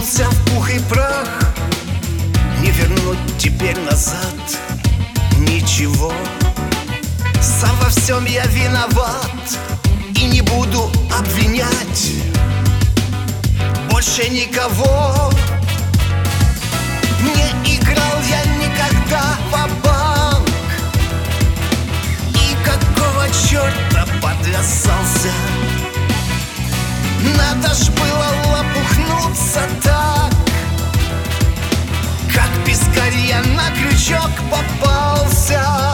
рассыпался в пух и прах. Не вернуть теперь назад ничего. Сам во всем я виноват и не буду обвинять больше никого. Не играл я никогда ва-банк, и какого черта подвязался? Надо ж было лопухнуться так, как пескарь я на крючок попался.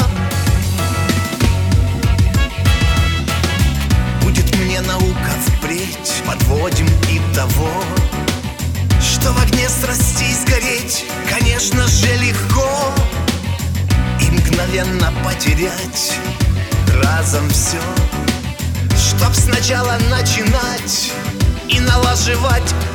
Будет мне наука впредь, подводим и того, что в огне страстей сгореть, конечно же, легко, и мгновенно потерять разом все. Чтоб сначала начинать и налаживать